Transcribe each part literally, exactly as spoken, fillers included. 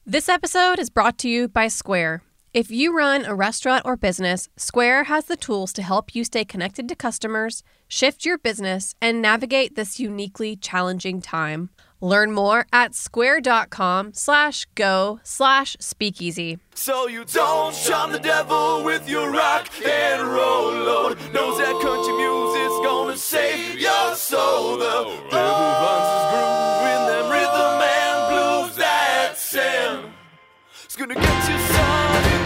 This episode is brought to you by Square. If you run a restaurant or business, Square has the tools to help you stay connected to customers, shift your business, and navigate this uniquely challenging time. Learn more at square.com slash go slash speakeasy. So you don't charm the devil with your rock and roll load. Knows that country music's gonna save your soul. The devil runs his groove in them rhythm and blues that sand. It's gonna get you some in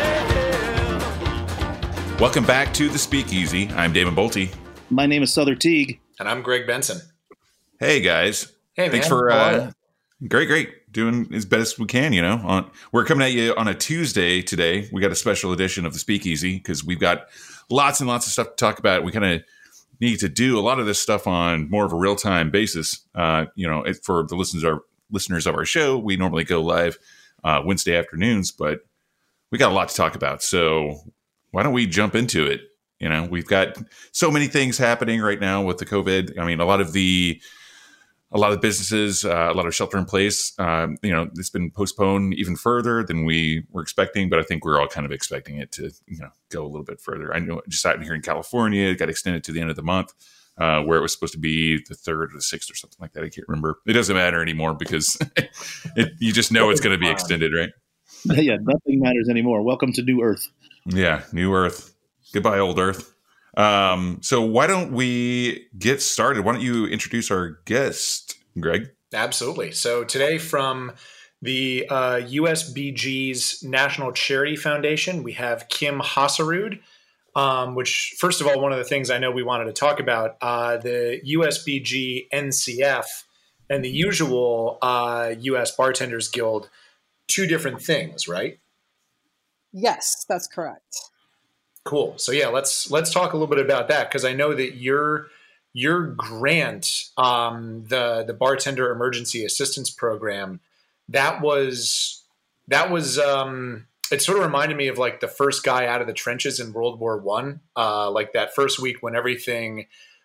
the end. Welcome back to the Speakeasy. I'm Damon Bolte. My name is Souther Teague. And I'm Greg Benson. Hey, guys. Hey, Thanks man. for How are uh, great, great. Doing as best we can, you know. On we're coming at you on a Tuesday today. We got a special edition of the Speakeasy because we've got lots and lots of stuff to talk about. We kind of need to do a lot of this stuff on more of a real time basis. Uh, you know, it, for the listeners our listeners of our show, we normally go live uh, Wednesday afternoons, but we got a lot to talk about. So why don't we jump into it? You know, we've got so many things happening right now with the COVID. I mean, a lot of the A lot of businesses, uh, a lot of shelter in place, um, you know, it's been postponed even further than we were expecting, but I think we're all kind of expecting it to, you know, go a little bit further. I know just out here in California, it got extended to the end of the month, uh, where it was supposed to be the third or the sixth or something like that. I can't remember. It doesn't matter anymore because it, you just know it's going to be extended, right? Yeah, nothing matters anymore. Welcome to New Earth. Yeah, New Earth. Goodbye, old Earth. Um, so why don't we get started? Why don't you introduce our guest, Greg? Absolutely. So today from the uh, U S B G's National Charity Foundation, we have Kim Hassarud, um, which, first of all, one of the things I know we wanted to talk about, uh, the U S B G N C F and the usual uh, U S Bartenders Guild, two different things, right? Yes, that's correct. Cool. So yeah, let's let's talk a little bit about that because I know that your your grant, um, the the Bartender Emergency Assistance Program, that was that was um, it sort of reminded me of like the first guy out of the trenches in World War One, uh, like that first week when everything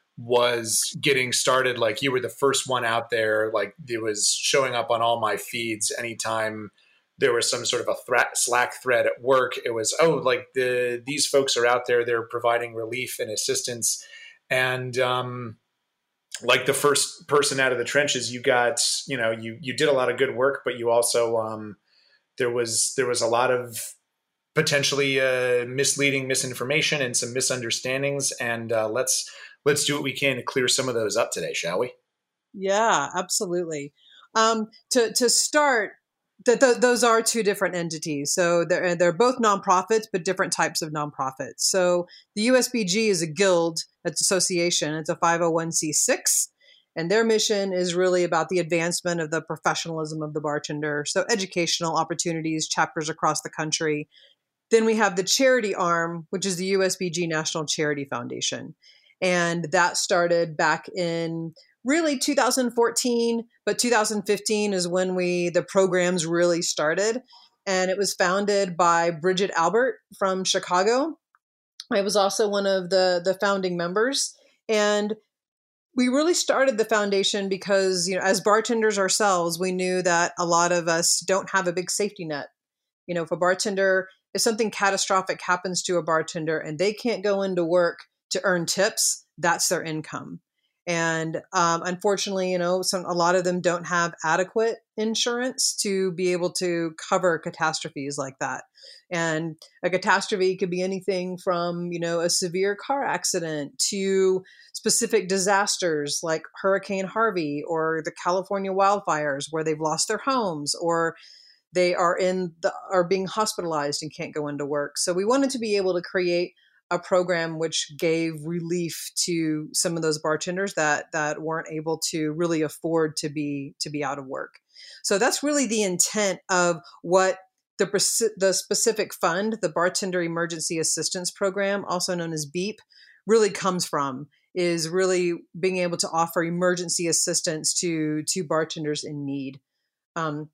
was getting started. Like you were the first one out there. Like it was showing up on all my feeds anytime there was some sort of a threat, Slack thread at work. It was, oh, like the these folks are out there, they're providing relief and assistance. And um, like the first person out of the trenches, you got, you know, you you did a lot of good work, but you also, um, there was there was a lot of potentially uh, misleading misinformation and some misunderstandings. And uh, let's let's do what we can to clear some of those up today, shall we? Yeah, absolutely. Um, to to start, That th- those are two different entities. So they're, they're both nonprofits, but different types of nonprofits. So the U S B G is a guild, it's association. It's a five oh one c six. And their mission is really about the advancement of the professionalism of the bartender. So educational opportunities, chapters across the country. Then we have the charity arm, which is the U S B G National Charity Foundation. And that started back in really two thousand fourteen, but two thousand fifteen is when we the programs really started. And it was founded by Bridget Albert from Chicago. I was also one of the, the founding members. And we really started the foundation because, you know, as bartenders ourselves, we knew that a lot of us don't have a big safety net. You know, if a bartender, if something catastrophic happens to a bartender and they can't go into work to earn tips, that's their income. And um, unfortunately, you know, some a lot of them don't have adequate insurance to be able to cover catastrophes like that. And a catastrophe could be anything from, you know, a severe car accident to specific disasters like Hurricane Harvey or the California wildfires where they've lost their homes or they are in the are being hospitalized and can't go into work. So we wanted to be able to create a program which gave relief to some of those bartenders that that weren't able to really afford to be to be out of work. So that's really the intent of what the the specific fund, the Bartender Emergency Assistance Program, also known as BEAP, really comes from, is really being able to offer emergency assistance to to bartenders in need. Um,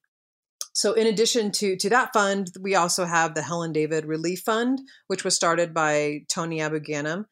So in addition to, to that fund, we also have the Helen David Relief Fund, which was started by Tony Abu-Ghanem.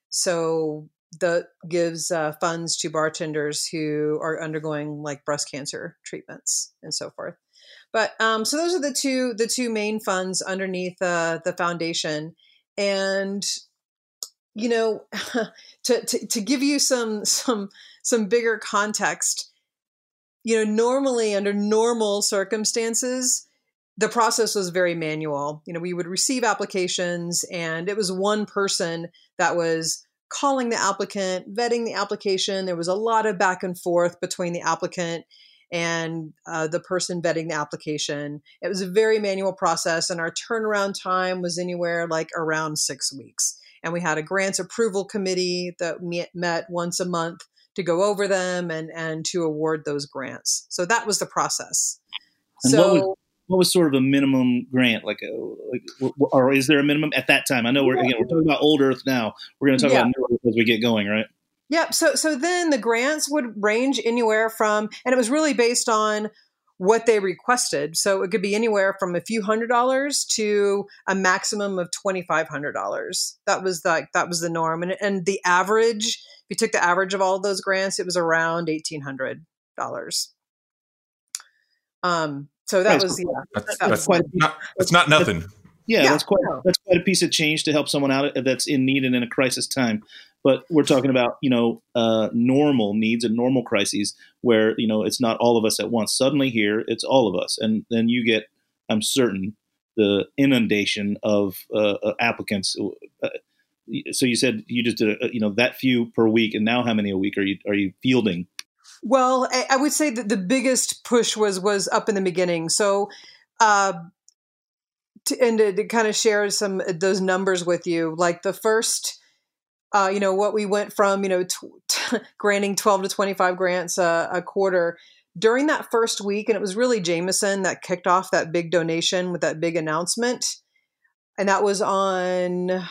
So that gives uh, funds to bartenders who are undergoing like breast cancer treatments and so forth. But um, so those are the two the two main funds underneath uh, the foundation, and you know, to, to to give you some some some bigger context, you know, normally under normal circumstances, the process was very manual. You know, we would receive applications, and it was one person that was calling the applicant, vetting the application. There was a lot of back and forth between the applicant and uh, the person vetting the application. It was a very manual process, and our turnaround time was anywhere like around six weeks. And we had a grants approval committee that met once a month to go over them and, and to award those grants. So that was the process. And so, what was, what was sort of a minimum grant? Like, a, like, or is there a minimum at that time? I know we're again we're talking about old Earth now. We're going to talk yeah. about new Earth as we get going, right? Yep. So so then the grants would range anywhere from, and it was really based on what they requested. So it could be anywhere from a few hundred dollars to a maximum of twenty-five hundred dollars. That was the, that was the norm. And, and the average, if you took the average of all of those grants, it was around eighteen hundred dollars. Um, so that Right, was, so yeah. That's, that that's was quite- not, it's not nothing. Yeah, Yeah, that's quite no. that's quite a piece of change to help someone out that's in need and in a crisis time. But we're talking about, you know, uh, normal needs and normal crises where, you know, it's not all of us at once. Suddenly here, it's all of us. And then you get, I'm certain, the inundation of uh, uh, applicants. Uh, so you said you just did, a, you know, that few per week. And now how many a week are you are you fielding? Well, I, I would say that the biggest push was was up in the beginning. So, uh, to, and to, to kind of share some of those numbers with you, like the first, uh, you know, what we went from, you know, t- t- granting twelve to twenty-five grants a, a quarter during that first week. And it was really Jameson that kicked off that big donation with that big announcement. And that was on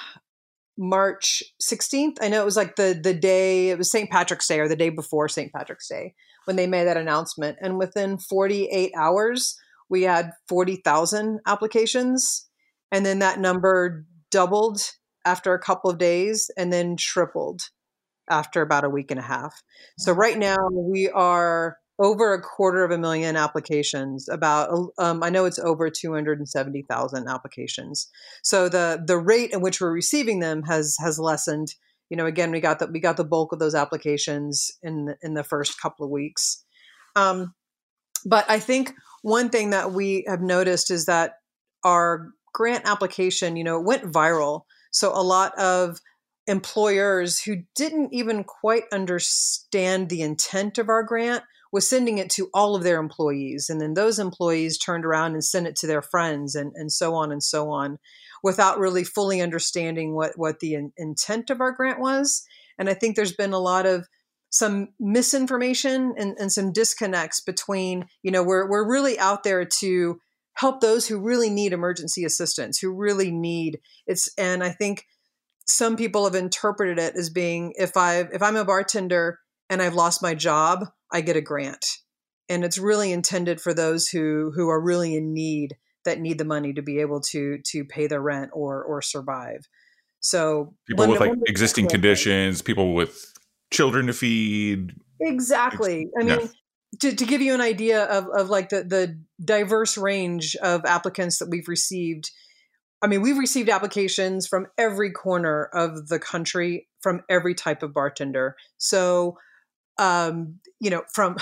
March sixteenth. I know it was like the, the day, it was Saint Patrick's Day or the day before Saint Patrick's Day when they made that announcement. And within forty-eight hours, we had forty thousand applications. And then that number doubled after a couple of days and then tripled after about a week and a half. So right now we are over a quarter of a million applications, about, um, I know it's over two hundred seventy thousand applications. So the, the rate in which we're receiving them has, has lessened. You know, again, we got the, we got the bulk of those applications in the, in the first couple of weeks. Um, but I think one thing that we have noticed is that our grant application, you know, went viral. So a lot of employers who didn't even quite understand the intent of our grant was sending it to all of their employees. And then those employees turned around and sent it to their friends and, and so on and so on without really fully understanding what, what the in, intent of our grant was. And I think there's been a lot of some misinformation and, and some disconnects between, you know, we're, we're really out there to help those who really need emergency assistance, who really need it's. And I think some people have interpreted it as being, if I, if I'm a bartender and I've lost my job, I get a grant. And it's really intended for those who, who are really in need, that need the money to be able to, to pay their rent or, or survive. So People when, with like when existing conditions, people with children to feed. Exactly. I mean, Yeah. to, to give you an idea of, of like the, the diverse range of applicants that we've received, I mean, we've received applications from every corner of the country, from every type of bartender. So, um, you know, from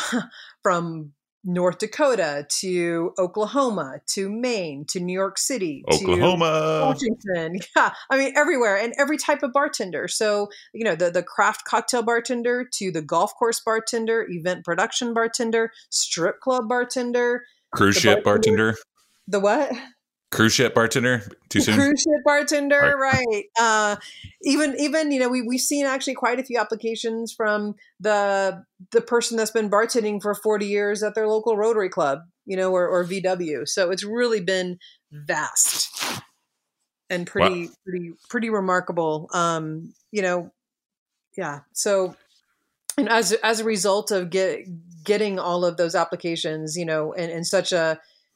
from North Dakota to Oklahoma to Maine to New York City to Oklahoma. Washington. Yeah, I mean, everywhere, and every type of bartender. So, you know, the, the craft cocktail bartender to the golf course bartender, event production bartender, strip club bartender, Cruise the ship bartender- bartender. the what? Cruise ship bartender. Too soon. Cruise ship bartender, Right. right? Uh, even even you know we we've seen actually quite a few applications from the the person that's been bartending for forty years at their local Rotary Club, you know, or, or V W. So it's really been vast and pretty Wow. pretty pretty remarkable. Um, you know, yeah. So and as as a result of get, getting all of those applications, you know, in, in such a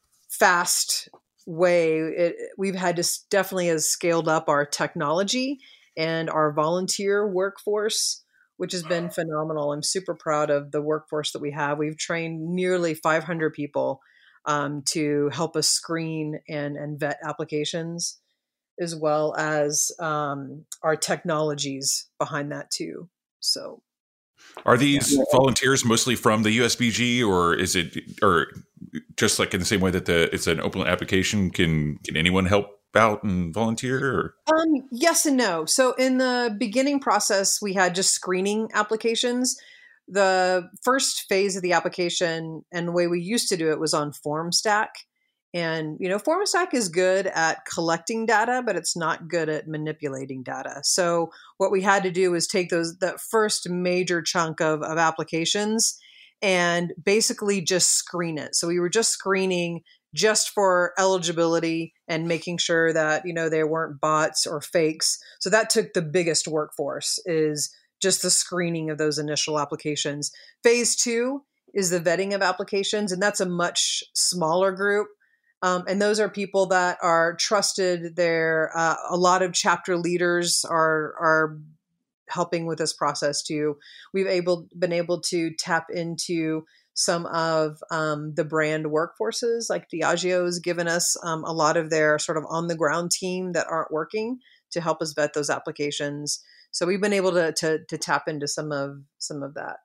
fast way, it, we've had to definitely has scaled up our technology and our volunteer workforce, which has been phenomenal. I'm super proud of the workforce that we have. We've trained nearly five hundred people um, to help us screen and, and vet applications, as well as um, our technologies behind that too. So, are these volunteers mostly from the U S B G, or is it, or just like in the same way that the it's an open application? Can can anyone help out and volunteer? Or? Um, yes and no. So in the beginning process, we had just screening applications. The first phase of the application and the way we used to do it was on FormStack. And, you know, FormStack is good at collecting data, but it's not good at manipulating data. So what we had to do was take those, that first major chunk of, of applications and basically just screen it. So we were just screening just for eligibility and making sure that, you know, there weren't bots or fakes. So that took the biggest workforce, is just the screening of those initial applications. Phase two is the vetting of applications, and that's a much smaller group. Um, and those are people that are trusted. They're, uh, a lot of chapter leaders are are helping with this process too. We've able been able to tap into some of um, the brand workforces, like Diageo has given us um, a lot of their sort of on the ground team that aren't working to help us vet those applications. So we've been able to to, to tap into some of some of that.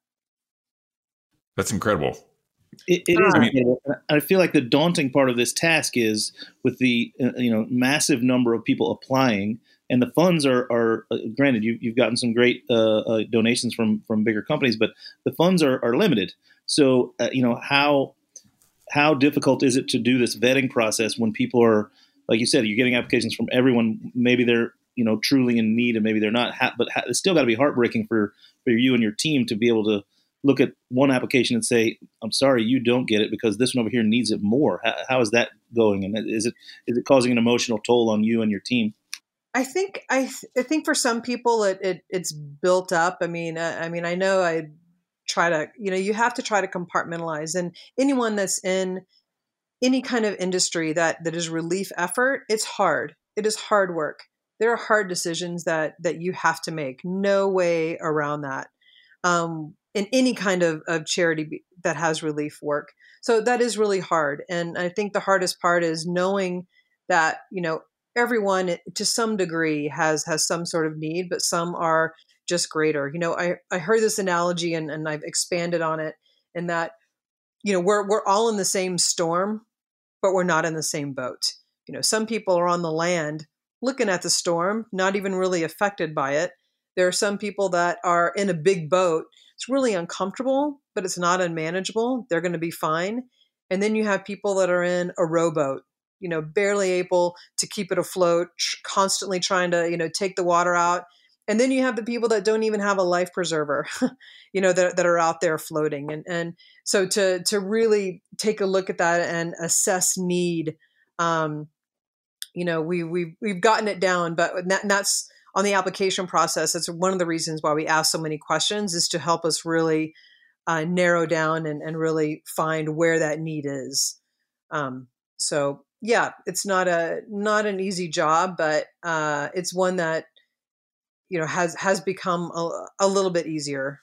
That's incredible. It, it is. Incredible. I feel like the daunting part of this task is with the uh, you know massive number of people applying, and the funds are are uh, granted. You, you've gotten some great uh, uh, donations from from bigger companies, but the funds are, are limited. So uh, you know how how difficult is it to do this vetting process when people are, like you said, you're getting applications from everyone. Maybe they're you know truly in need, and maybe they're not. Ha- but ha- it's still got to be heartbreaking for for you and your team to be able to look at one application and say, I'm sorry, you don't get it because this one over here needs it more. How, how is that going? And is it is it causing an emotional toll on you and your team? I think I, th- I think for some people it, it it's built up. I mean, I, I mean, I know I try to, you know, you have to try to compartmentalize, and anyone that's in any kind of industry that that is relief effort, it's hard. It is hard work. There are hard decisions that that you have to make. No way around that. Um, in any kind of, of charity that has relief work. So that is really hard. And I think the hardest part is knowing that, you know, everyone to some degree has, has some sort of need, but some are just greater. You know, I, I heard this analogy and, and I've expanded on it, in that, you know, we're, we're all in the same storm, but we're not in the same boat. You know, some people are on the land looking at the storm, not even really affected by it. There are some people that are in a big boat. It's really uncomfortable, but it's not unmanageable. They're going to be fine. And then you have people that are in a rowboat, you know, barely able to keep it afloat, constantly trying to, you know, take the water out. And then you have the people that don't even have a life preserver, you know, that, that are out there floating. And, and so to, to really take a look at that and assess need, um, you know, we, we've, we've gotten it down, but that, that's, on the application process, it's one of the reasons why we ask so many questions, is to help us really uh, narrow down and, and really find where that need is. Um, so yeah, it's not a not an easy job, but uh, it's one that you know has has become a, a little bit easier.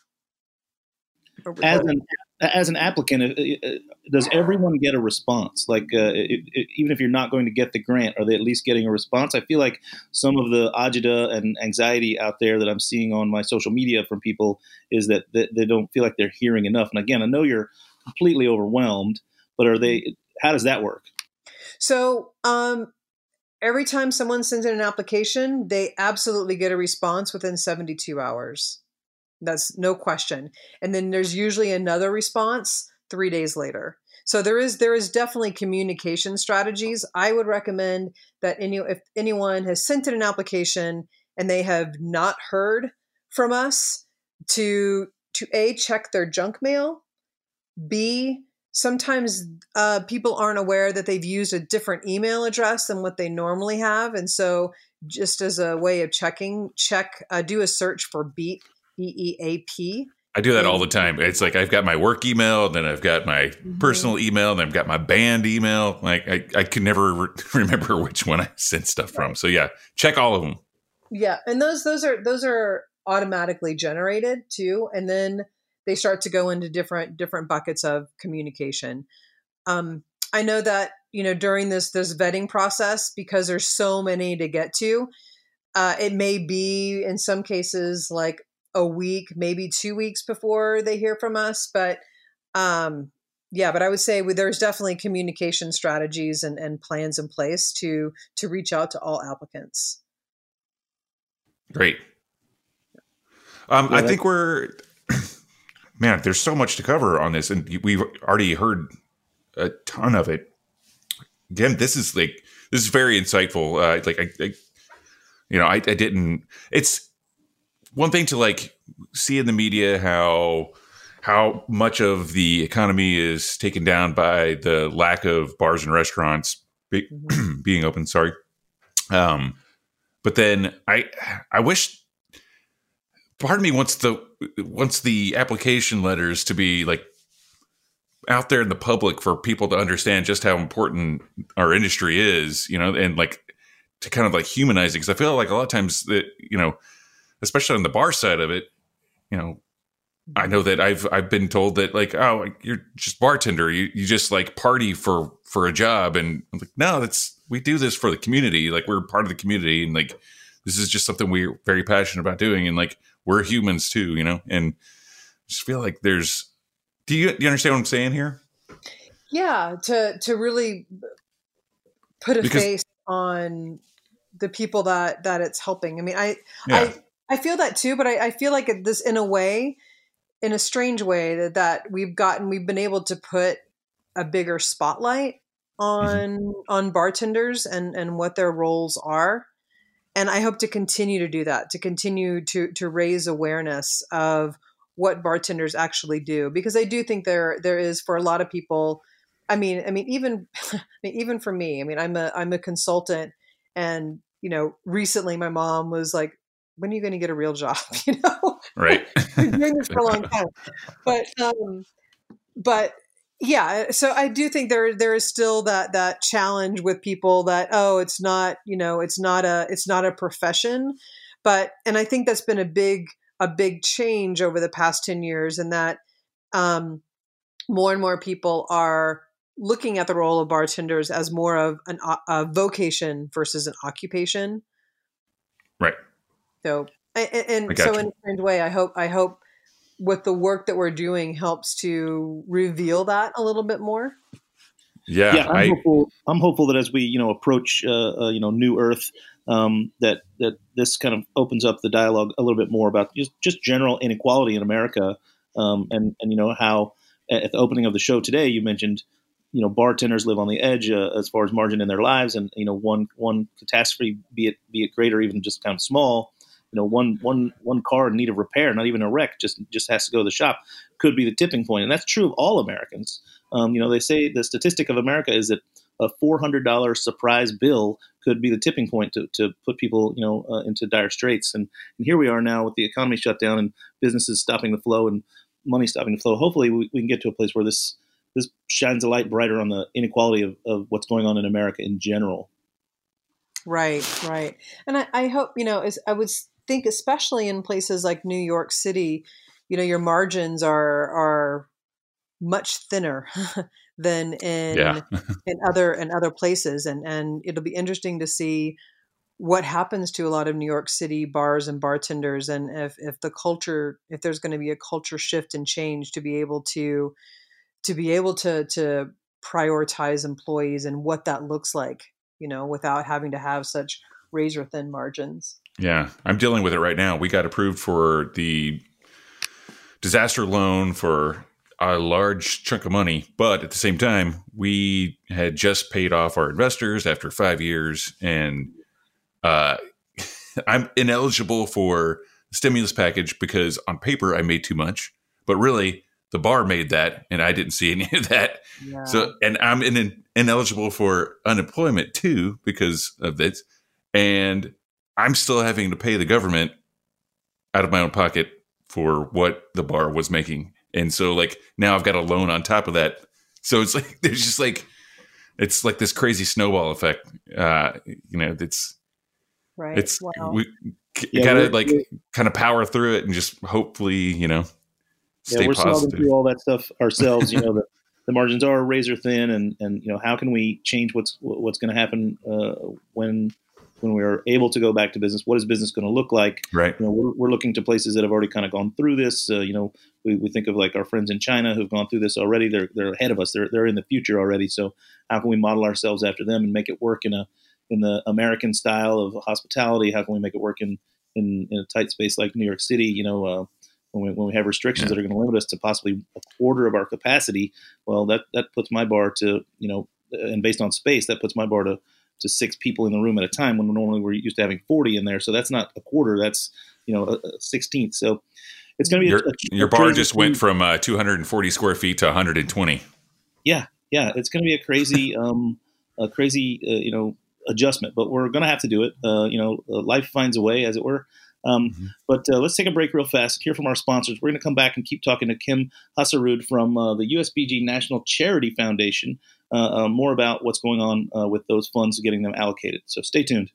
As an as an applicant, does everyone get a response? Like, uh, it, it, even if you're not going to get the grant, are they at least getting a response? I feel like some of the agita and anxiety out there that I'm seeing on my social media from people is that they, they don't feel like they're hearing enough. And again, I know you're completely overwhelmed, but are they? How does that work? So, um, every time someone sends in an application, they absolutely get a response within seventy-two hours. That's no question. And then there's usually another response three days later. So there is there is definitely communication strategies. I would recommend that any if anyone has sent in an application and they have not heard from us, to to A, check their junk mail. B, sometimes uh, people aren't aware that they've used a different email address than what they normally have. And so just as a way of checking, check, uh, do a search for BEAP. B E A P. I do that all the time. It's like I've got my work email, then I've got my mm-hmm. personal email, then I've got my band email. Like I, I can never re- remember which one I sent stuff from. So yeah, check all of them. Yeah, and those those are those are automatically generated too, and then they start to go into different different buckets of communication. Um, I know that, you know, during this, this vetting process, because there's so many to get to, uh, it may be in some cases like a week, maybe two weeks before they hear from us. But, um, yeah, but I would say there's definitely communication strategies and, and plans in place to, to reach out to all applicants. Great. Um, Yeah, I think we're, man, there's so much to cover on this, and we've already heard a ton of it. Again, this is like, this is very insightful. Uh, like, I, I you know, I, I didn't, it's one thing to like see in the media how, how much of the economy is taken down by the lack of bars and restaurants be, mm-hmm. being open. Sorry. Um, but then I, I wish, part of me wants the wants the application letters to be like out there in the public for people to understand just how important our industry is, you know, and like to kind of like humanize it. Because I feel like a lot of times that, you know, especially on the bar side of it, you know, I know that I've I've been told that like, oh, you're just bartender, you you just like party for for a job, and I'm like, no, that's we do this for the community, like we're part of the community, and like this is just something we're very passionate about doing, and like we're humans too, you know, and I just feel like there's. Do you do you understand what I'm saying here? Yeah, to to really put a Because, face on the people that that it's helping. I mean, I yeah. I I feel that too, but I, I feel like it, this in a way, in a strange way, that that we've gotten we've been able to put a bigger spotlight on mm-hmm. on bartenders and and what their roles are. And I hope to continue to do that, to continue to to raise awareness of what bartenders actually do, because I do think there there is for a lot of people. I mean, I mean, even I mean, even for me. I mean, I'm a I'm a consultant, and you know, recently my mom was like, "When are you going to get a real job?" You know, right? I've been doing this for a long time, but um, but. Yeah, so I do think there there is still that that challenge with people that, oh, it's not, you know, it's not a it's not a profession, but and I think that's been a big a big change over the past ten years, in that um, more and more people are looking at the role of bartenders as more of an a vocation versus an occupation. Right. So and, and so you. in a strange way, I hope I hope. with the work that we're doing helps to reveal that a little bit more. Yeah, yeah I'm, I, hopeful, I'm hopeful that as we, you know, approach, uh, uh, you know, New Earth, um, that that this kind of opens up the dialogue a little bit more about just, just general inequality in America, um, and and you know how at the opening of the show today you mentioned, you know, bartenders live on the edge uh, as far as margin in their lives, and you know one one catastrophe, be it be it great or even just kind of small. You know, one one one car in need of repair, not even a wreck, just just has to go to the shop, could be the tipping point, and that's true of all Americans. Um, you know, they say the statistic of America is that a four hundred dollars surprise bill could be the tipping point to, to put people, you know, uh, into dire straits. And, and here we are now with the economy shut down and businesses stopping the flow and money stopping the flow. Hopefully, we, we can get to a place where this this shines a light brighter on the inequality of, of what's going on in America in general. Right, right, and I, I hope you know, as I was. think especially in places like New York City, you know, your margins are are much thinner than in yeah. in other in other places, and and it'll be interesting to see what happens to a lot of New York City bars and bartenders, and if if the culture, if there's going to be a culture shift and change to be able to to be able to to prioritize employees and what that looks like, you know, without having to have such razor thin margins. Yeah, I'm dealing with it right now. We got approved for the disaster loan for a large chunk of money, but at the same time, we had just paid off our investors after five years, and uh, I'm ineligible for the stimulus package because on paper I made too much, but really the bar made that, and I didn't see any of that. Yeah. So, and I'm in, ineligible for unemployment too because of this, and I'm still having to pay the government out of my own pocket for what the bar was making. And so like now I've got a loan on top of that. So it's like, there's just like, it's like this crazy snowball effect. Uh, you know, it's, right. It's, wow. we yeah, gotta like kind of power through it and just hopefully, you know, stay yeah, we're positive. solving through all that stuff ourselves. You know, the, the margins are razor thin, and and you know how can we change what's what's going to happen uh, when when we're able to go back to business? What is business going to look like? Right. You know, we're, we're looking to places that have already kind of gone through this. Uh, you know, we, we think of like our friends in China who've gone through this already. They're they're ahead of us. They're they're in the future already. So how can we model ourselves after them and make it work in a in the American style of hospitality? How can we make it work in in, in a tight space like New York City? You know, uh, when we when we have restrictions Yeah. that are going to limit us to possibly a quarter of our capacity, well, that that puts my bar to you know, and based on space, that puts my bar to to six people in the room at a time when normally we're used to having forty in there. So that's not a quarter. That's, you know, a, a sixteenth. So it's going to be Your, a, a, your a bar crazy just went thing. from uh, two hundred forty square feet to one hundred twenty. Yeah. Yeah. It's going to be a crazy, um, a crazy, uh, you know, adjustment, but we're going to have to do it. Uh, you know, uh, life finds a way, as it were. Um, Mhm. But uh, let's take a break real fast, hear from our sponsors. We're going to come back and keep talking to Kim Hasarud from uh, the U S B G National Charity Foundation, uh, uh, more about what's going on uh, with those funds, getting them allocated. So stay tuned.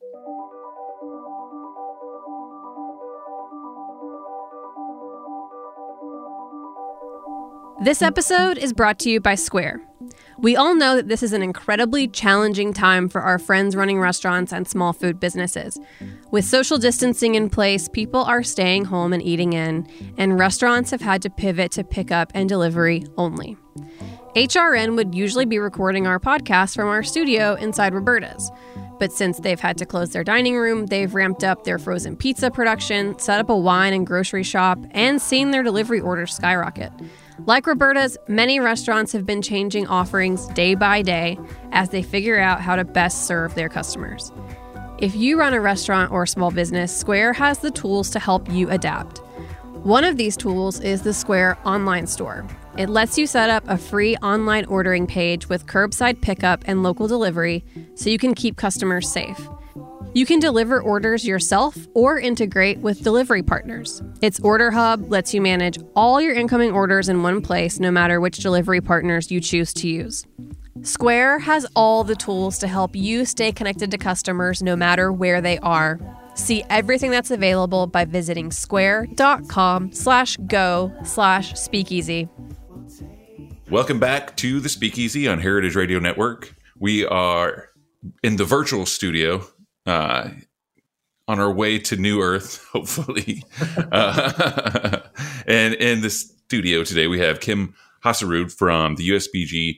This episode is brought to you by Square. We all know that this is an incredibly challenging time for our friends running restaurants and small food businesses. With social distancing in place, people are staying home and eating in, and restaurants have had to pivot to pickup and delivery only. H R N would usually be recording our podcast from our studio inside Roberta's. But since they've had to close their dining room, they've ramped up their frozen pizza production, set up a wine and grocery shop, and seen their delivery orders skyrocket. Like Roberta's, many restaurants have been changing offerings day by day as they figure out how to best serve their customers. If you run a restaurant or small business, Square has the tools to help you adapt. One of these tools is the Square online store. It lets you set up a free online ordering page with curbside pickup and local delivery so you can keep customers safe. You can deliver orders yourself or integrate with delivery partners. Its Order Hub lets you manage all your incoming orders in one place, no matter which delivery partners you choose to use. Square has all the tools to help you stay connected to customers no matter where they are. See everything that's available by visiting square.com slash go slash speakeasy. Welcome back to the Speakeasy on Heritage Radio Network. We are in the virtual studio uh, on our way to New Earth, hopefully. uh, and in the studio today, we have Kim Hasarud from the U S B G.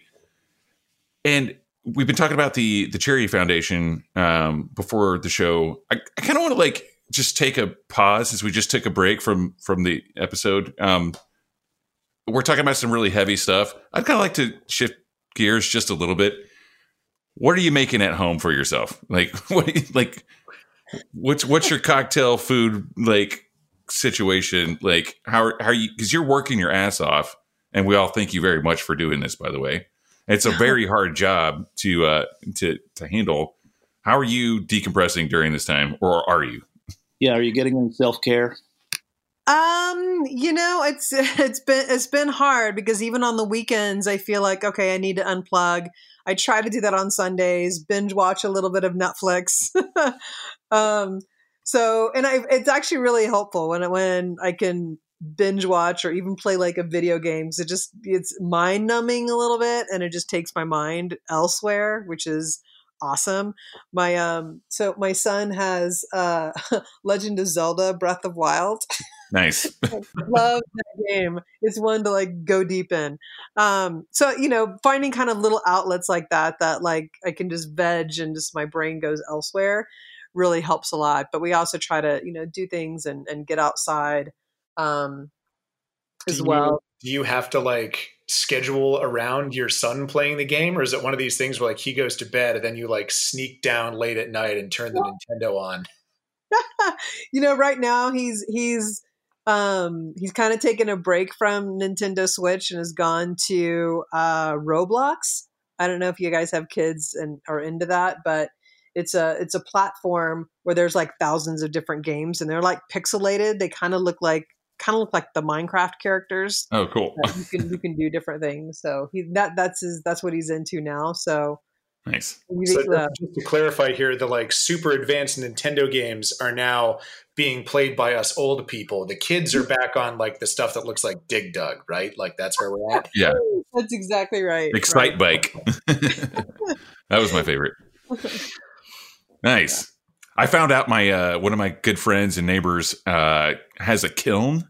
And we've been talking about the the Charity Foundation um, before the show. I, I kind of want to like just take a pause since we just took a break from from the episode. Um, we're talking about some really heavy stuff. I'd kind of like to shift gears just a little bit. What are you making at home for yourself? Like what? Do you, like what's what's your cocktail food like situation? Like how how are you? Because you're working your ass off, and we all thank you very much for doing this. By the way. It's a very hard job to uh, to to handle. How are you decompressing during this time, or are you? Yeah, are you getting in self care? Um, you know, it's it's been it's been hard because even on the weekends, I feel like okay, I need to unplug. I try to do that on Sundays, binge watch a little bit of Netflix. um, so, and I, it's actually really helpful when when I can binge watch or even play like a video game. So it just, it's mind numbing a little bit and it just takes my mind elsewhere, which is awesome. My, um, so my son has, uh, Legend of Zelda Breath of Wild. Nice. I love that game. It's one to like go deep in. Um, so, you know, finding kind of little outlets like that, that like I can just veg and just my brain goes elsewhere really helps a lot. But we also try to, you know, do things and, and get outside. Um, as do well. You, do you have to like schedule around your son playing the game, or is it one of these things where like he goes to bed and then you like sneak down late at night and turn the Nintendo on? You know, right now he's he's um, he's kind of taken a break from Nintendo Switch and has gone to uh, Roblox. I don't know if you guys have kids and are into that, but it's a it's a platform where there's like thousands of different games and they're like pixelated. They kind of look like kind of look like the Minecraft characters. Oh, cool. You can you can do different things. So he that that's his that's what he's into now. So Nice. So just to clarify here, the like super advanced Nintendo games are now being played by us old people. The kids are back on like the stuff that looks like Dig Dug, right? Like that's where we're at. Yeah. That's exactly right. Excite right. Bike. That was my favorite. Nice. I found out my uh, one of my good friends and neighbors uh, has a kiln.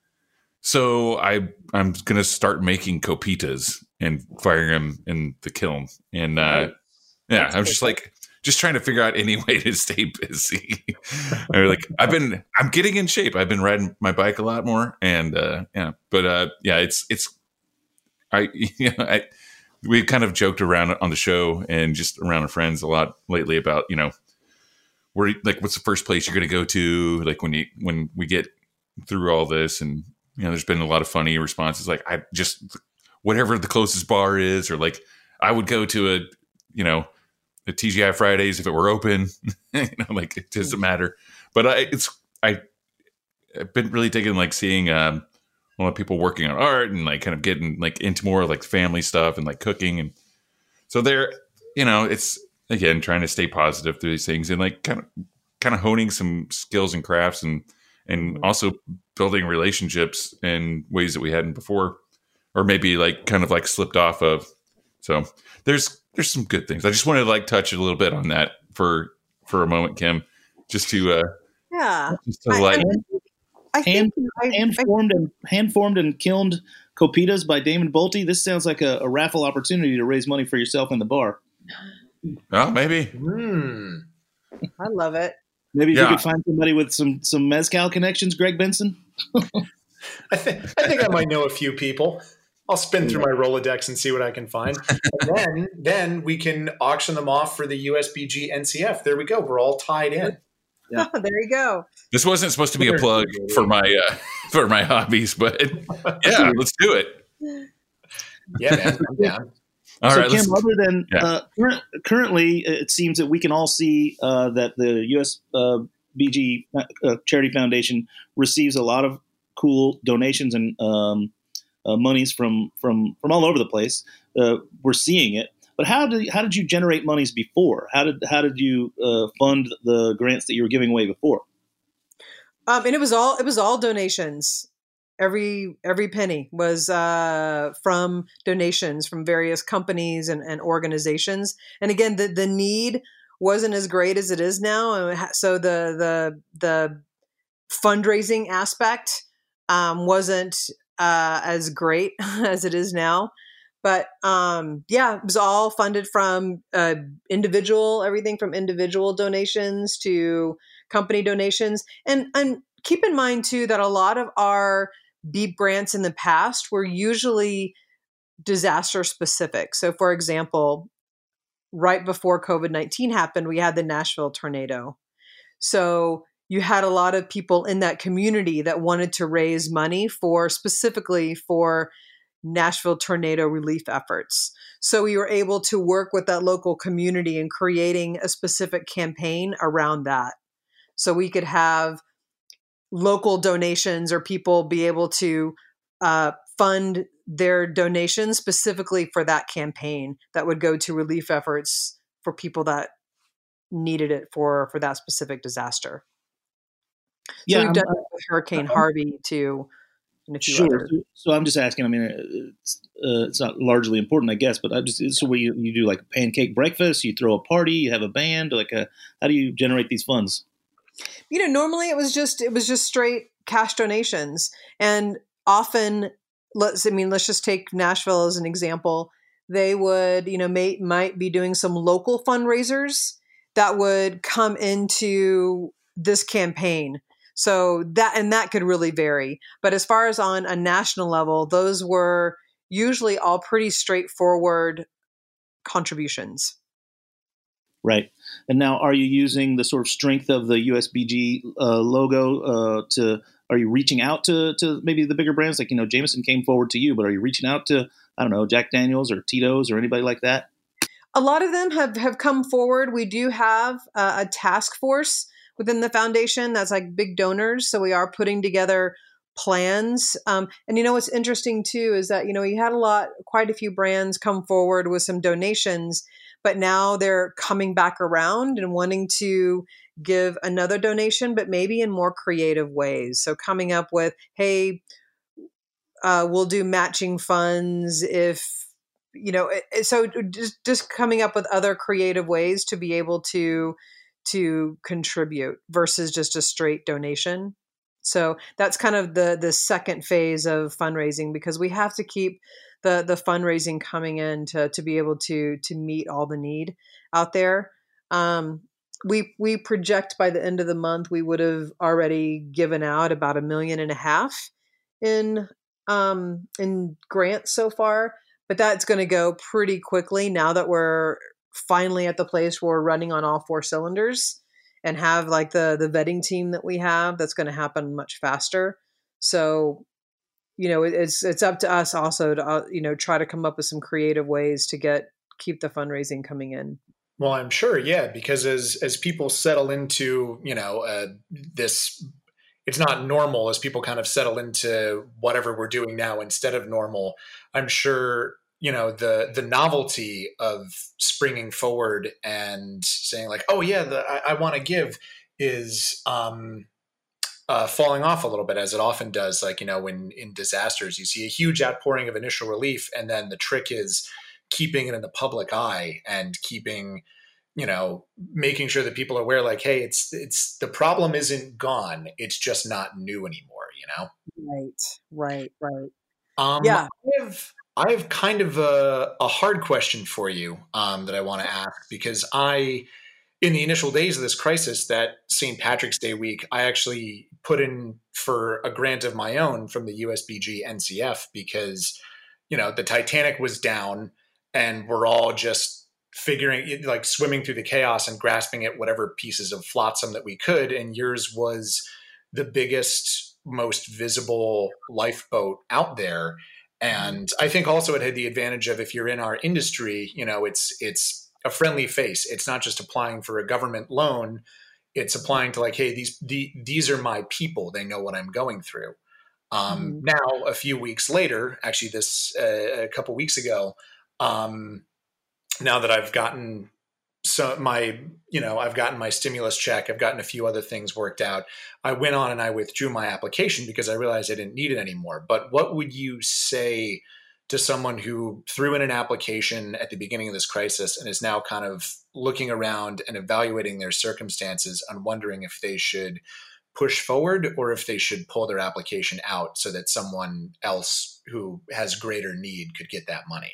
So I I'm gonna start making copitas and firing them in the kiln. And uh, yeah, I'm just like just trying to figure out any way to stay busy. I like I've been I'm getting in shape. I've been riding my bike a lot more, and uh, yeah, but uh, yeah, it's it's I you know I we kind of joked around on the show and just around our friends a lot lately about you know where like what's the first place you're going to go to like when you when we get through all this. And you know there's been a lot of funny responses like I just whatever the closest bar is, or like I would go to a you know the T G I Fridays if it were open. You know, like it doesn't matter. But I it's I I've been really digging like seeing um a lot of people working on art and like kind of getting like into more like family stuff and like cooking. And so they're you know it's again trying to stay positive through these things and like kind of kind of honing some skills and crafts and and also building relationships in ways that we hadn't before, or maybe like kind of like slipped off of. So there's there's some good things. I just wanted to like touch a little bit on that for for a moment, Kim, just to uh yeah just to like I, I hand, think I, hand I, formed and hand formed and kilned copitas by Damon Bolte. This sounds like a, a raffle opportunity to raise money for yourself in the bar. oh maybe Hmm. I love it. Maybe if Yeah. you could find somebody with some some mezcal connections, Greg Benson. I think I think I might know a few people. I'll spin through my Rolodex and see what I can find. And then then we can auction them off for the U S B G N C F. There we go. We're all tied in. Yeah. There you go. this wasn't supposed to be a plug for my uh for my hobbies, but yeah, let's do it. Yeah, man. I'm down. All so, right, Kim, let's- other than yeah. uh, current, currently, it seems that we can all see uh, that the U S B G uh, Charity Foundation receives a lot of cool donations and um, uh, monies from, from from all over the place. Uh, we're seeing it, but how did how did you generate monies before? How did how did you uh, fund the grants that you were giving away before? Um, and it was all it was all donations. Every every penny was uh, from donations from various companies and, and organizations. And again, the the need wasn't as great as it is now, and so the the the fundraising aspect um, wasn't uh, as great as it is now. But um, yeah, it was all funded from uh, individual, everything from individual donations to company donations. And, and keep in mind, too, that a lot of our BEEP grants in the past were usually disaster specific. So, for example, right before COVID nineteen happened, we had the Nashville tornado. So you had a lot of people in that community that wanted to raise money for specifically for Nashville tornado relief efforts. So we were able to work with that local community in creating a specific campaign around that. So we could have local donations or people be able to uh, fund their donations specifically for that campaign that would go to relief efforts for people that needed it for, for that specific disaster. Yeah, so we've I'm- done it with Hurricane Harvey too. And a few Sure. others. So, so I'm just asking. I mean, it's, uh, it's not largely important, I guess, but I just so where you, you do like a pancake breakfast, you throw a party, you have a band, like a how do you generate these funds? You know, normally it was just it was just straight cash donations, and often let's I mean let's just take Nashville as an example. They would you know may, might be doing some local fundraisers that would come into this campaign. So that and that could really vary. But as far as on a national level, those were usually all pretty straightforward contributions. Right. And now, are you using the sort of strength of the U S B G uh, logo uh, to? Are you reaching out to to maybe the bigger brands like you know Jameson came forward to you, but are you reaching out to I don't know Jack Daniels or Tito's or anybody like that? A lot of them have, have come forward. We do have uh, a task force within the foundation that's like big donors. So we are putting together plans. Um, and you know what's interesting too is that you know you had a lot, quite a few brands come forward with some donations, but now they're coming back around and wanting to give another donation, but maybe in more creative ways. So coming up with, hey, uh, we'll do matching funds if, you know, so just, just coming up with other creative ways to be able to, to contribute versus just a straight donation. So that's kind of the, the second phase of fundraising, because we have to keep the, the fundraising coming in to, to be able to, to meet all the need out there. Um, we, we project by the end of the month, we would have already given out about a million and a half in, um, in grants so far, but that's going to go pretty quickly now that we're finally at the place where we're running on all four cylinders and have like the, the vetting team that we have. That's going to happen much faster. So, you know, it, it's, it's up to us also to, uh, you know, try to come up with some creative ways to get, keep the fundraising coming in. Well, I'm sure. Yeah. Because as, as people settle into, you know, uh, this, it's not normal, as people kind of settle into whatever we're doing now instead of normal. I'm sure, you know, the, the novelty of springing forward and saying like, oh yeah, the, I, I want to give is, um, uh, falling off a little bit, as it often does. Like, you know, when in disasters, you see a huge outpouring of initial relief. And then the trick is keeping it in the public eye and keeping, you know, making sure that people are aware, like, hey, it's, it's, the problem isn't gone. It's just not new anymore, you know? Right, right, right. Um, Yeah. I have, I have kind of a, a hard question for you um, that I want to ask, because I, in the initial days of this crisis, that Saint Patrick's Day week, I actually put in for a grant of my own from the U S B G N C F because, you know, the Titanic was down and we're all just figuring, like swimming through the chaos and grasping at whatever pieces of flotsam that we could. And yours was the biggest, most visible lifeboat out there. And I think also it had the advantage of, if you're in our industry, you know, it's, it's a friendly face. It's not just applying for a government loan. It's applying to like, hey, these, the, these are my people. They know what I'm going through. Um, mm-hmm. Now, a few weeks later, actually this, uh, a couple weeks ago, um, now that I've gotten so my, you know, I've gotten my stimulus check, I've gotten a few other things worked out. I went on and I withdrew my application because I realized I didn't need it anymore. But what would you say to someone who threw in an application at the beginning of this crisis and is now kind of looking around and evaluating their circumstances and wondering if they should push forward or if they should pull their application out so that someone else who has greater need could get that money?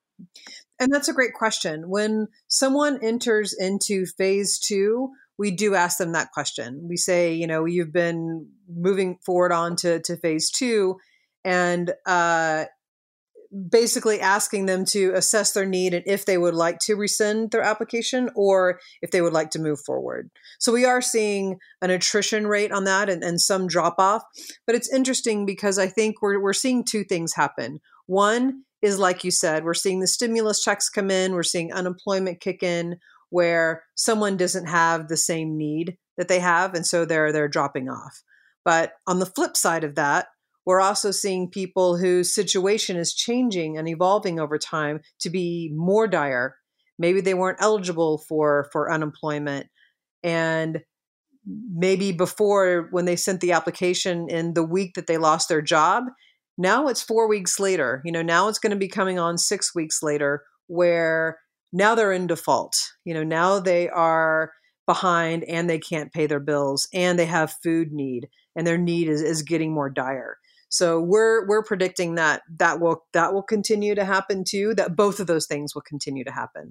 And that's a great question. When someone enters into phase two, we do ask them that question. We say, you know, you've been moving forward on to, to phase two, and uh, basically asking them to assess their need and if they would like to rescind their application or if they would like to move forward. So we are seeing an attrition rate on that and, and some drop off. But it's interesting because I think we're we're seeing two things happen. One is, like you said, we're seeing the stimulus checks come in, we're seeing unemployment kick in where someone doesn't have the same need that they have, and so they're they're dropping off. But on the flip side of that, we're also seeing people whose situation is changing and evolving over time to be more dire. Maybe they weren't eligible for, for unemployment. And maybe before, when they sent the application in the week that they lost their job, now it's four weeks later. You know, now it's going to be coming on six weeks later, where now they're in default. You know, now they are behind and they can't pay their bills and they have food need and their need is, is getting more dire. So we're we're predicting that that will that will continue to happen too, that both of those things will continue to happen.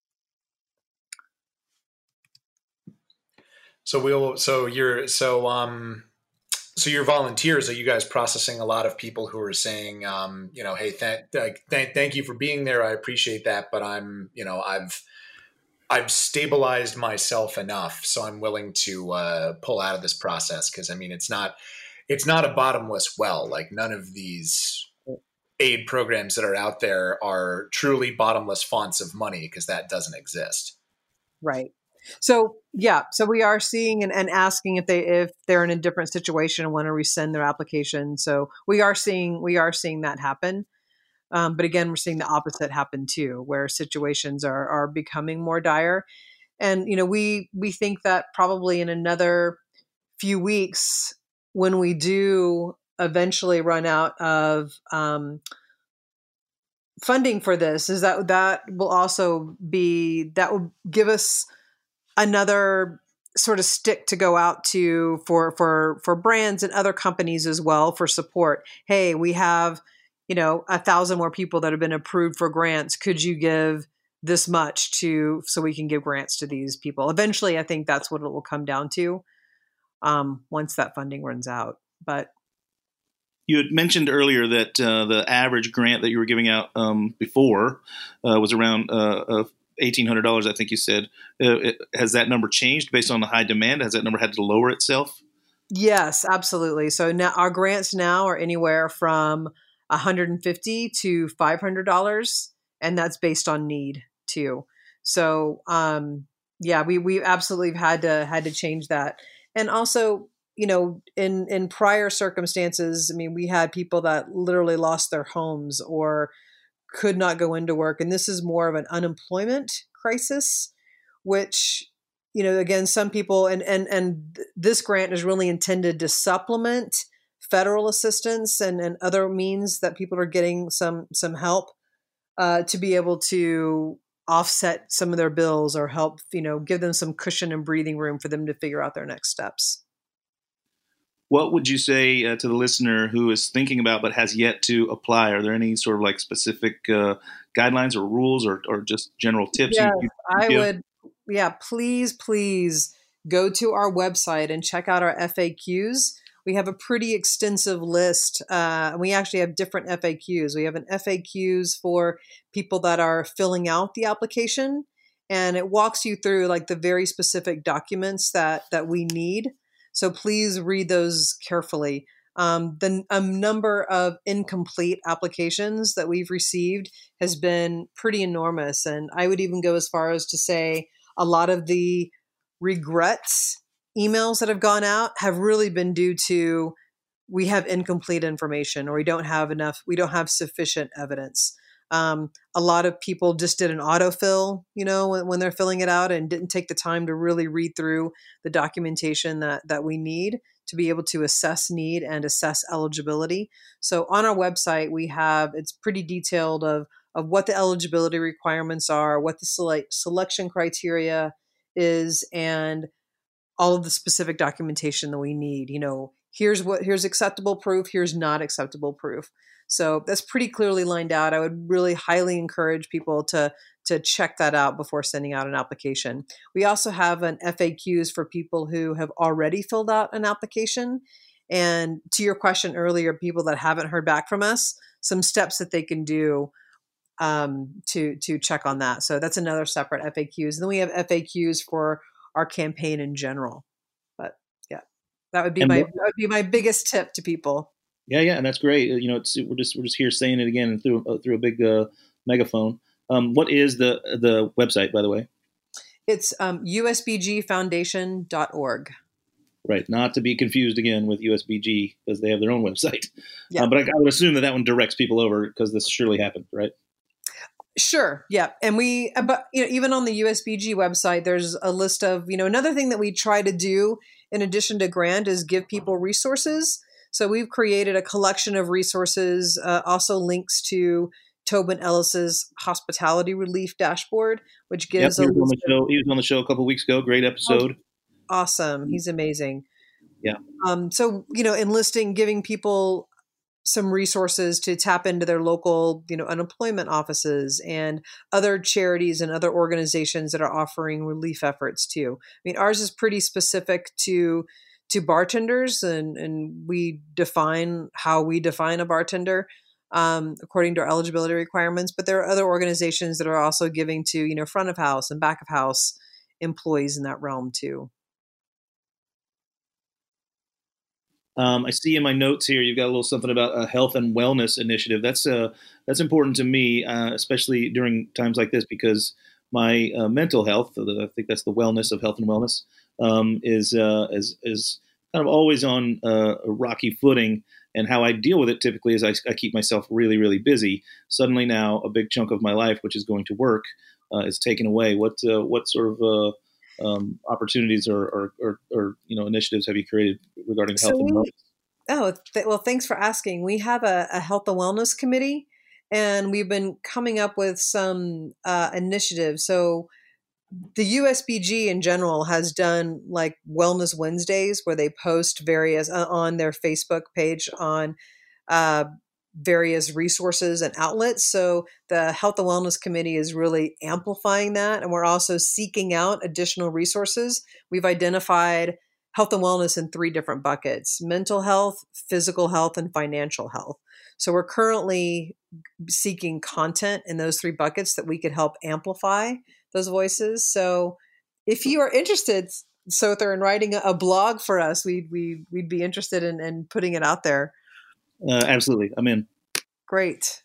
So we'll so you're so um so your volunteers, are you guys processing a lot of people who are saying, um, you know, hey, th- th- th- thank you for being there. I appreciate that, but I'm, you know, I've I've stabilized myself enough, so I'm willing to uh, pull out of this process because I mean, it's not it's not a bottomless well. Like none of these aid programs that are out there are truly bottomless fonts of money because that doesn't exist. Right. So yeah, so we are seeing and, and asking if they if they're in a different situation and want to rescind their application. So we are seeing we are seeing that happen. Um, but again, we're seeing the opposite happen too, where situations are are becoming more dire. And you know, we we think that probably in another few weeks, when we do eventually run out of um, funding for this, is that that will also be that will give us another sort of stick to go out to for for for brands and other companies as well for support. Hey, we have, you know, a thousand more people that have been approved for grants. Could you give this much to so we can give grants to these people? Eventually, I think that's what it will come down to um, once that funding runs out. But you had mentioned earlier that uh, the average grant that you were giving out um, before uh, was around uh, uh, eighteen hundred dollars, I think you said. Uh, it, has that number changed based on the high demand? Has that number had to lower itself? Yes, absolutely. So now our grants now are anywhere from one hundred fifty dollars to five hundred dollars, and that's based on need too. So um, yeah, we we absolutely had to had to change that. And also, you know, in in prior circumstances, I mean, we had people that literally lost their homes or could not go into work. And this is more of an unemployment crisis, which, you know, again, some people, and, and, and this grant is really intended to supplement federal assistance and, and other means that people are getting some, some help uh, to be able to offset some of their bills or help, you know, give them some cushion and breathing room for them to figure out their next steps. What would you say uh, to the listener who is thinking about but has yet to apply? Are there any sort of like specific uh, guidelines or rules or, or just general tips? Yes, you, you I give? would. Yeah, please, please go to our website and check out our F A Qs. We have a pretty extensive list. Uh, we actually have different F A Qs. We have an F A Qs for people that are filling out the application, and it walks you through like the very specific documents that that we need. So please read those carefully. Um, the a number of incomplete applications that we've received has been pretty enormous. And I would even go as far as to say a lot of the regrets emails that have gone out have really been due to we have incomplete information or we don't have enough, we don't have sufficient evidence. Um, a lot of people just did an autofill, you know, when, when they're filling it out and didn't take the time to really read through the documentation that that we need to be able to assess need and assess eligibility. So on our website, we have, it's pretty detailed of, of what the eligibility requirements are, what the select, selection criteria is, and all of the specific documentation that we need. You know, here's what, here's acceptable proof, here's not acceptable proof. So that's pretty clearly lined out. I would really highly encourage people to, to check that out before sending out an application. We also have an F A Qs for people who have already filled out an application. And to your question earlier, people that haven't heard back from us, some steps that they can do um, to, to check on that. So that's another separate F A Qs. And then we have F A Qs for our campaign in general. But yeah, that would be And my, what- that would be my biggest tip to people. Yeah, yeah, and that's great. You know, it's, we're just we're just here saying it again through uh, through a big uh, megaphone. Um, what is the the website, by the way? It's um, U S B G foundation dot org. Right, not to be confused again with U S B G because they have their own website. Yeah. Uh, but I, I would assume that that one directs people over because this surely happened, right? Sure. Yeah. And we, but you know, even on the U S B G website, there's a list of, you know, another thing that we try to do in addition to grant is give people resources. So we've created a collection of resources, uh, also links to Tobin Ellis's hospitality relief dashboard, which Yep, gives he a was on the list of- show. He was on the show a couple weeks ago. Great episode. awesome. He's amazing. Yeah. Um, so, you know, enlisting, giving people some resources to tap into their local, you know, unemployment offices and other charities and other organizations that are offering relief efforts too. I mean, ours is pretty specific to to bartenders, and, and we define how we define a bartender um, according to our eligibility requirements. But there are other organizations that are also giving to, you know, front of house and back of house employees in that realm too. Um, I see in my notes here you've got a little something about a health and wellness initiative. That's uh, that's important to me, uh, especially during times like this, because my uh, mental health, I think that's the wellness of health and wellness, um, is uh, is is kind of always on uh, a rocky footing. And how I deal with it typically is I, I keep myself really, really busy. Suddenly now a big chunk of my life, which is going to work, uh, is taken away. What uh, what sort of uh, um, opportunities or, or, or, or you know initiatives have you created regarding health So and we, wellness? oh, th- well, thanks for asking. We have a, a health and wellness committee, and we've been coming up with some uh, initiatives. So the U S B G in general has done like Wellness Wednesdays, where they post various uh, on their Facebook page on uh, various resources and outlets. So the Health and Wellness Committee is really amplifying that, and we're also seeking out additional resources. We've identified health and wellness in three different buckets: mental health, physical health, and financial health. So we're currently seeking content in those three buckets that we could help amplify those voices. So if you are interested, Sother, in writing a blog for us, we'd, we, we'd be interested in, in putting it out there. Uh, absolutely. I'm in. Great.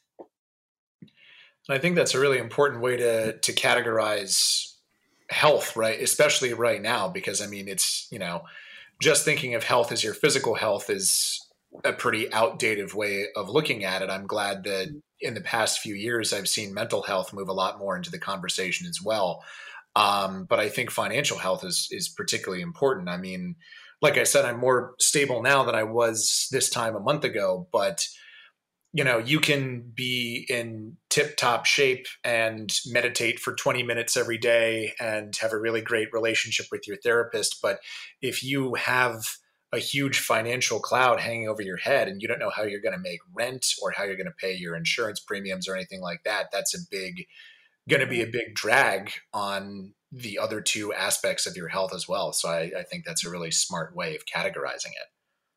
And I think that's a really important way to to categorize health, right? Especially right now, because I mean, it's, you know, just thinking of health as your physical health is a pretty outdated way of looking at it. I'm glad that in the past few years, I've seen mental health move a lot more into the conversation as well. Um, but I think financial health is is particularly important. I mean, like I said, I'm more stable now than I was this time a month ago, but you know, you can be in tip-top shape and meditate for twenty minutes every day and have a really great relationship with your therapist. But if you have a huge financial cloud hanging over your head and you don't know how you're going to make rent or how you're going to pay your insurance premiums or anything like that, that's a big, going to be a big drag on the other two aspects of your health as well. So I, I think that's a really smart way of categorizing it.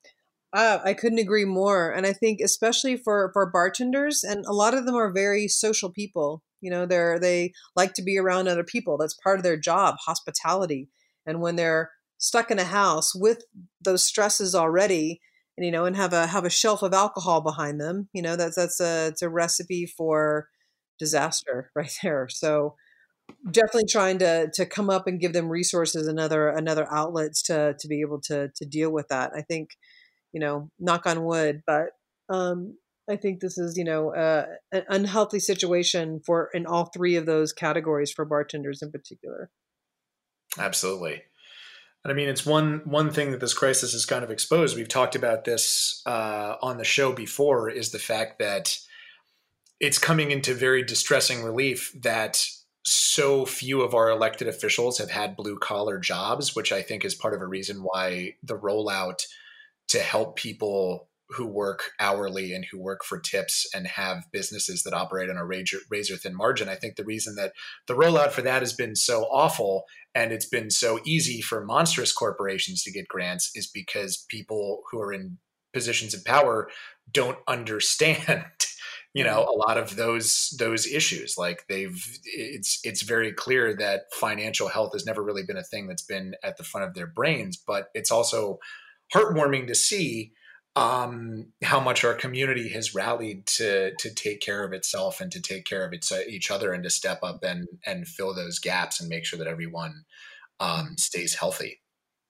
Uh, I couldn't agree more. And I think especially for, for bartenders, and a lot of them are very social people, you know, they're, they like to be around other people. That's part of their job, hospitality. And when they're stuck in a house with those stresses already, and, you know, and have a, have a shelf of alcohol behind them, you know, that's, that's a, it's a recipe for disaster right there. So definitely trying to, to come up and give them resources and other, another outlets to, to be able to, to deal with that. I think, you know, knock on wood, but um, I think this is, you know, uh, an unhealthy situation for in all three of those categories for bartenders in particular. Absolutely. And I mean, it's one one thing that this crisis has kind of exposed. We've talked about this uh, on the show before, is the fact that it's coming into very distressing relief that so few of our elected officials have had blue collar jobs, which I think is part of a reason why the rollout to help people who work hourly and who work for tips and have businesses that operate on a razor, razor thin margin. I think the reason that the rollout for that has been so awful and it's been so easy for monstrous corporations to get grants is because people who are in positions of power don't understand, you know, a lot of those, those issues. Like they've, it's, it's very clear that financial health has never really been a thing that's been at the front of their brains, but it's also heartwarming to see um, how much our community has rallied to to take care of itself and to take care of its, uh, each other and to step up and and fill those gaps and make sure that everyone um, stays healthy.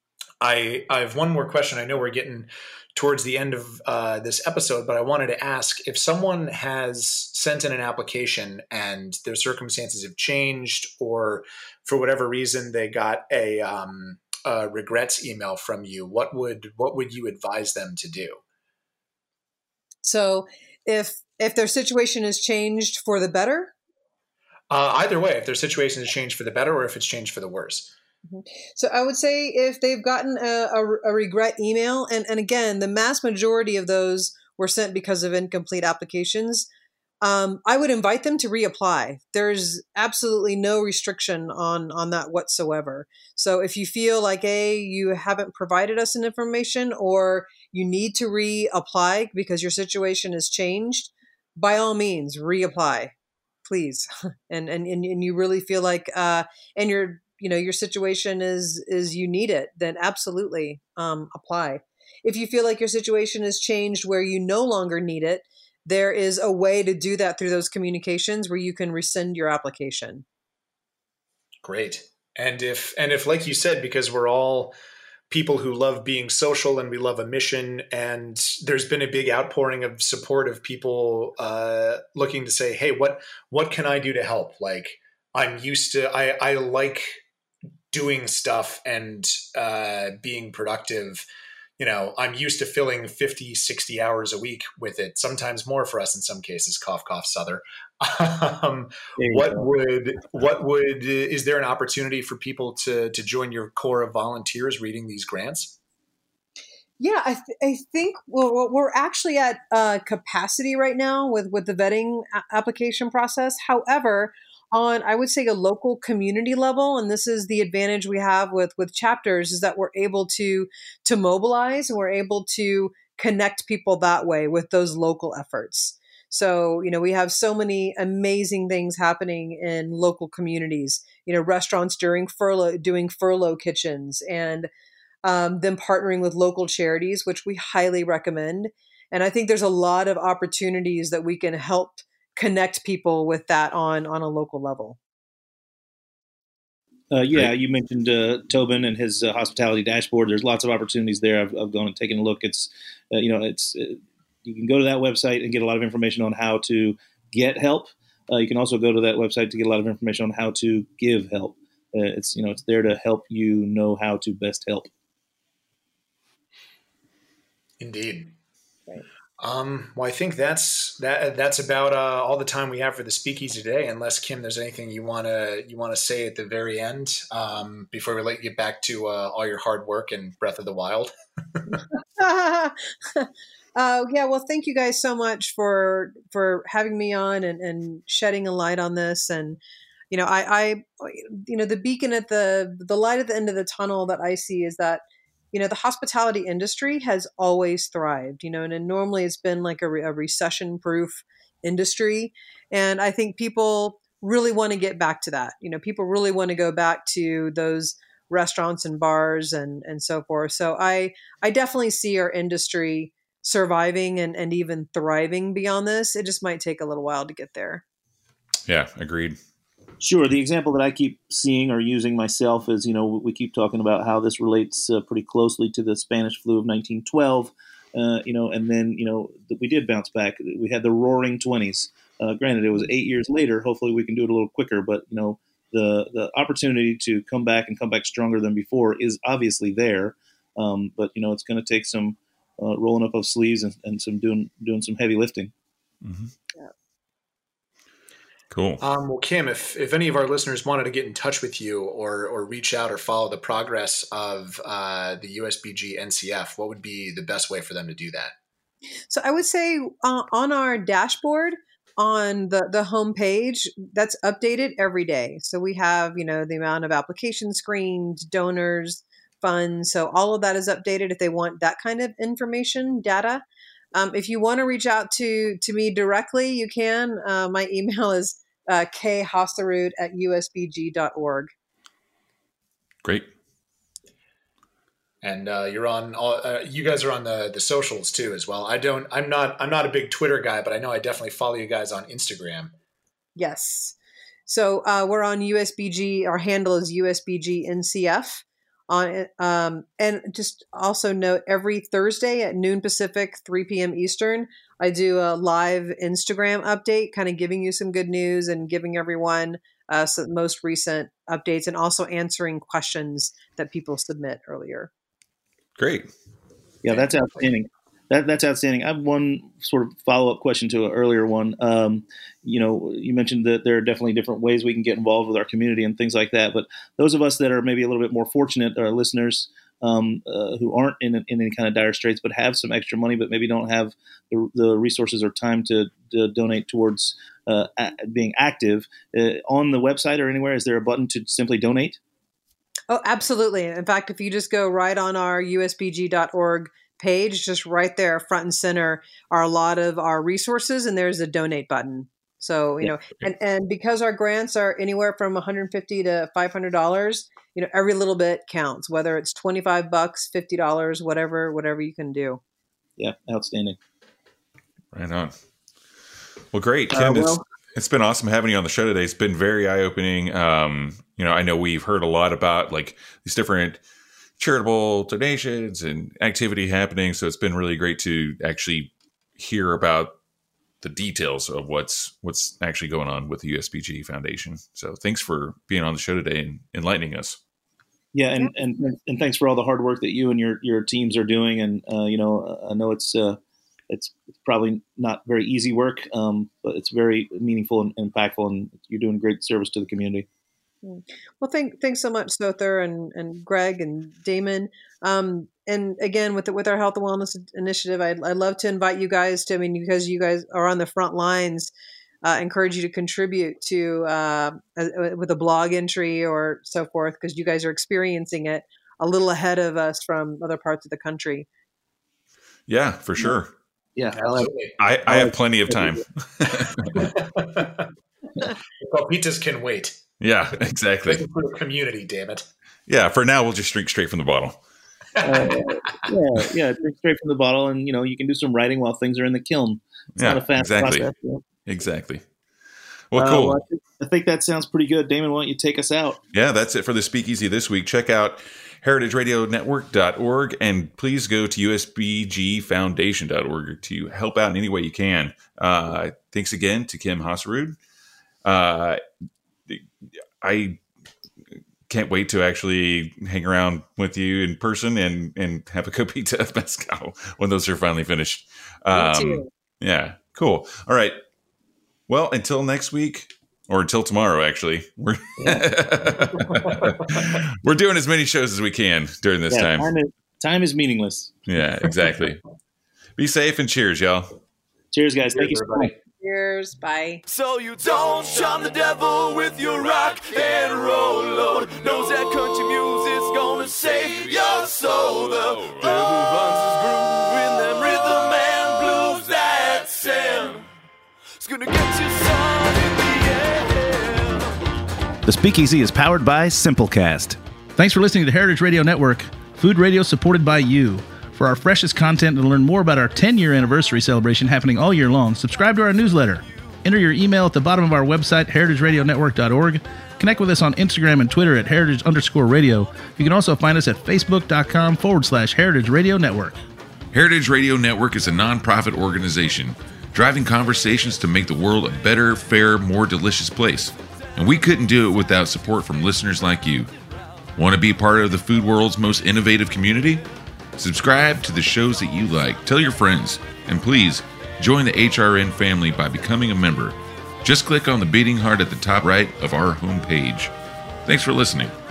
I, I have one more question. I know we're getting towards the end of uh, this episode, but I wanted to ask if someone has sent in an application and their circumstances have changed, or for whatever reason they got a um, Uh, regrets email from you, what would what would you advise them to do? So if if their situation has changed for the better? Uh, either way, if their situation has changed for the better or if it's changed for the worse. So I would say if they've gotten a, a, a regret email, and, and again, the mass majority of those were sent because of incomplete applications, Um, I would invite them to reapply. There's absolutely no restriction on, on that whatsoever. So if you feel like, A, you haven't provided us an information, or you need to reapply because your situation has changed, by all means, reapply, please. and, and, and, and you really feel like, uh, and your, you know, your situation is, is you need it, then absolutely, um, apply. If you feel like your situation has changed where you no longer need it, there is a way to do that through those communications where you can rescind your application. Great. And if, and if, like you said, because we're all people who love being social and we love a mission. And there's been a big outpouring of support of people uh, looking to say, hey, what what can I do to help? Like, I'm used to, I, I like doing stuff and uh, being productive. You know, I'm used to filling fifty, sixty hours a week with it, sometimes more for us in some cases, cough, cough, Souther. um, what go. would, what would, is there an opportunity for people to, to join your core of volunteers reading these grants? Yeah, I, th- I think well, we're actually at uh, capacity right now with, with the vetting a- application process. However, on, I would say, a local community level, and this is the advantage we have with, with chapters, is that we're able to, to mobilize and we're able to connect people that way with those local efforts. So, you know, we have so many amazing things happening in local communities, you know, restaurants during furlough, doing furlough kitchens, and um, them partnering with local charities, which we highly recommend. And I think there's a lot of opportunities that we can help connect people with that on, on a local level. Uh, yeah, you mentioned uh, Tobin and his uh, hospitality dashboard. There's lots of opportunities there. I've, I've gone and taken a look. It's, uh, you know, it's uh, you can go to that website and get a lot of information on how to get help. Uh, you can also go to that website to get a lot of information on how to give help. Uh, it's, you know, it's there to help you know how to best help. Indeed. Right. Um, well, I think that's that. That's about uh, all the time we have for the Speakeasy today. Unless Kim, there's anything you wanna you wanna say at the very end um, before we let you get back to uh, all your hard work and Breath of the Wild. uh, yeah, well, thank you guys so much for for having me on and, and shedding a light on this. And you know, I, I, you know, the beacon at the the light at the end of the tunnel that I see is that, you know, the hospitality industry has always thrived, you know, and, and normally it's been like a, re- a recession-proof industry. And I think people really want to get back to that. You know, people really want to go back to those restaurants and bars and, and so forth. So I, I definitely see our industry surviving and, and even thriving beyond this. It just might take a little while to get there. Yeah, agreed. Sure. The example that I keep seeing or using myself is, you know, we keep talking about how this relates uh, pretty closely to the Spanish flu of nineteen twelve, uh, you know, and then, you know, we did bounce back. We had the roaring twenties. Uh, granted, it was eight years later. Hopefully we can do it a little quicker. But, you know, the, the opportunity to come back and come back stronger than before is obviously there. Um, but, you know, it's going to take some uh, rolling up of sleeves and, and some doing doing some heavy lifting. Mm-hmm. Yeah. Cool. Um, well, Kim, if, if any of our listeners wanted to get in touch with you or or reach out or follow the progress of uh, the U S B G N C F, what would be the best way for them to do that? So I would say uh, on our dashboard on the, the homepage, that's updated every day. So we have, you know, the amount of application screens, donors, funds. So all of that is updated if they want that kind of information, data. Um, if you want to reach out to, to me directly, you can. Uh, my email is uh, k hosserud at u s b g dot org. Great. And uh, you're on all, uh, you guys are on the, the socials too as well. I don't, I'm not, I'm not a big Twitter guy, but I know I definitely follow you guys on Instagram. Yes. So uh, we're on U S B G. Our handle is U S B G N C F. On um, and just also note, every Thursday at noon Pacific, three p.m. Eastern, I do a live Instagram update, kind of giving you some good news and giving everyone uh, some most recent updates, and also answering questions that people submit earlier. Great. Yeah, that's outstanding. That, that's outstanding. I have one sort of follow-up question to an earlier one. Um, you know, you mentioned that there are definitely different ways we can get involved with our community and things like that. But those of us that are maybe a little bit more fortunate, our listeners um, uh, who aren't in, in any kind of dire straits but have some extra money but maybe don't have the, the resources or time to, to donate towards uh, a, being active, uh, on the website or anywhere, is there a button to simply donate? Oh, absolutely. In fact, if you just go right on our U S B G dot org page, just right there, front and center, are a lot of our resources, and there's a donate button. So, you Yeah. know, and, and because our grants are anywhere from one hundred fifty to five hundred dollars, you know, every little bit counts, whether it's twenty-five bucks, fifty dollars, whatever, whatever you can do. Yeah, outstanding. Right on. Well, great, Uh, Kim. well- it's, it's been awesome having you on the show today. It's been very eye-opening. Um, you know, I know we've heard a lot about like these different charitable donations and activity happening. So it's been really great to actually hear about the details of what's what's actually going on with the U S B G Foundation. So thanks for being on the show today and enlightening us. Yeah, and, and and thanks for all the hard work that you and your, your teams are doing. And uh, you know, I know it's uh, it's probably not very easy work, um, but it's very meaningful and impactful, and you're doing great service to the community. Well, thank, thanks so much, Sother and, and Greg and Damon. Um, and again, with the, with our Health and Wellness Initiative, I'd, I'd love to invite you guys to, I mean, because you guys are on the front lines, uh, encourage you to contribute to uh, a, with a blog entry or so forth, because you guys are experiencing it a little ahead of us from other parts of the country. Yeah, for sure. Yeah, Absolutely. I, I have plenty of time. Copitas can wait. Yeah, exactly. For the community, damn it. Yeah, for now, we'll just drink straight from the bottle. uh, yeah, yeah, drink straight from the bottle, and you know you can do some writing while things are in the kiln. It's yeah, not a fast exactly. process. You know? Exactly. Well, Uh, cool. well, I, think, I think that sounds pretty good. Damon, why don't you take us out? Yeah, that's it for the Speakeasy this week. Check out heritage radio network dot org and please go to U S B G foundation dot org to help out in any way you can. Uh, thanks again to Kim Hasarud. Uh, I can't wait to actually hang around with you in person and, and have a copita of mezcal when those are finally finished. Um, Me too. Yeah, cool. All right. Well, until next week, or until tomorrow, actually, we're we're doing as many shows as we can during this Yeah, time. time is, time is meaningless. Yeah, exactly. Be safe and cheers, y'all. Cheers, guys. Thank you so much. Cheers. Bye. So you don't charm the devil with your rock and roll load. Knows that country music's gonna save your soul. The devil runs his groove in them rhythm and blues that send. It's gonna get you some in the end. The Speakeasy is powered by Simplecast. Thanks for listening to Heritage Radio Network, food radio supported by you. For our freshest content and to learn more about our ten-year anniversary celebration happening all year long, subscribe to our newsletter. Enter your email at the bottom of our website, heritage radio network dot org. Connect with us on Instagram and Twitter at heritage underscore radio. You can also find us at facebook.com forward slash heritage radio network. Heritage Radio Network is a nonprofit organization driving conversations to make the world a better, fairer, more delicious place. And we couldn't do it without support from listeners like you. Want to be part of the food world's most innovative community? Subscribe to the shows that you like, tell your friends, and please join the H R N family by becoming a member. Just click on the beating heart at the top right of our homepage. Thanks for listening.